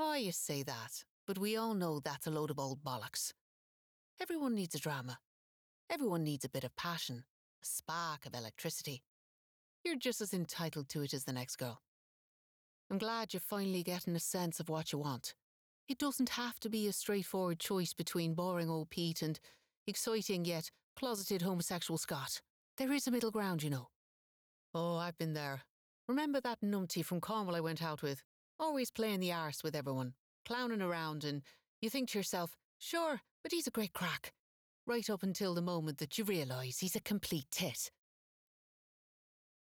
Oh, you say that, but we all know that's a load of old bollocks. Everyone needs a drama. Everyone needs a bit of passion, a spark of electricity. You're just as entitled to it as the next girl. I'm glad you're finally getting a sense of what you want. It doesn't have to be a straightforward choice between boring old Pete and exciting yet closeted homosexual Scott. There is a middle ground, you know. Oh, I've been there. Remember that numpty from Cornwall I went out with? Always playing the arse with everyone, clowning around, and you think to yourself, sure, but he's a great crack. Right up until the moment that you realise he's a complete tit.